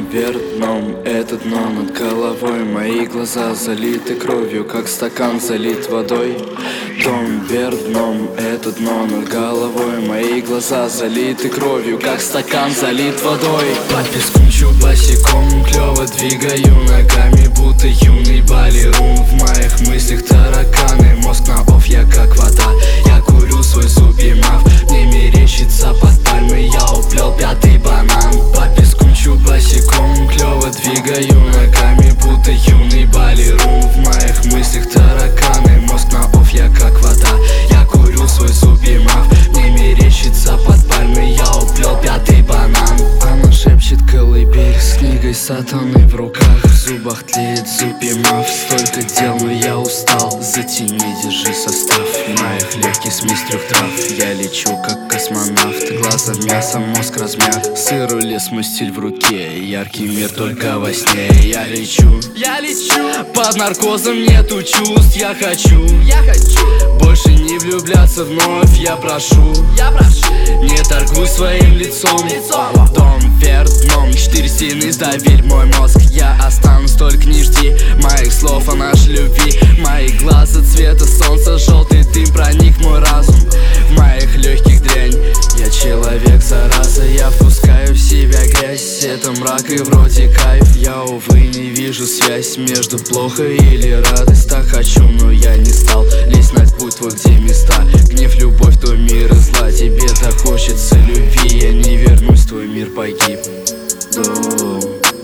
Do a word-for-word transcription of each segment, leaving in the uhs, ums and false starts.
Дом вверх дном, это дно над головой. Мои глаза залиты кровью, как стакан залит водой. Дом вверх дном, это дно над головой. Мои глаза залиты кровью, как стакан залит водой. По песку мчу босиком, клёво двигаю ногами, будто юный балерун. В моих мыслях тараканы, мозг на офф, я как вода. Я курю свой субъемав, мне мерещится под пальмой. Я уплел пятый банан. По песку мчу босиком, клёво двигаю ногами, будто юный балерун. В моих мыслях тараканы, мозг на офф, я как вода. Я курю свой субъемав, мне мерещится под пальмой. Я уплел пятый банан. Она шепчет колыбель с книгой сатаны в руках. В зубах тлеет субъемав. Столько дел, но я устал. Затяни, держи состав. В моих легких смесь трех трав. Я лечу как космонавт. Глаза мясо, мозг размяк. Сыру лес, мой стиль в руке. Яркий мир только во сне. Я лечу, я лечу. Под наркозом нету чувств. Я хочу, я хочу больше не влюбляться вновь. Я прошу, я прошу не торгуй своим лицом, лицом. Дом вверх дном, четыре стены сдавили мой мозг. Я останусь, только не жди моих слов о нашей любви. Мои глаза цвета солнца, желтый дым проник в мой разум. В моих легких дрянь, я человек зараза. Я впускаю в себя грязь, это мрак и вроде кайф. Я, увы, не вижу связь между плохо или радость. Так хочу, но я не стал лезть на путь твой, где места. Гнев, любовь, твой мир и зла. Тебе так хочется любви, я не вернусь, твой мир погиб. Дом,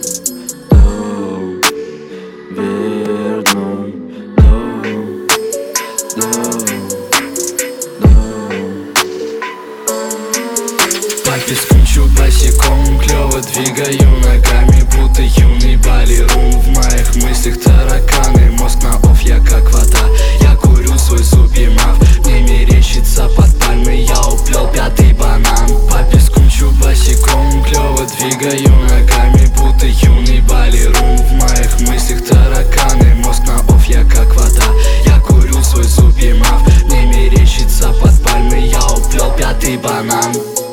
дом, вверх дном, дом, дом, дом. По песку мчу босиком, клёво двигаю ногами, будто юный балерун. В моих мыслях тараканы, мозг на офф, я как вода. Я курю свой субъемав, мне мерещится под пальмой. Я уплел пятый банан. По песку мчу босиком, клёво двигаю ногами, будто юный балерун. В моих мыслях тараканы, мозг на офф, я как вода. Я курю свой субъемав, мне мерещится под пальмой. Я уплел пятый банан.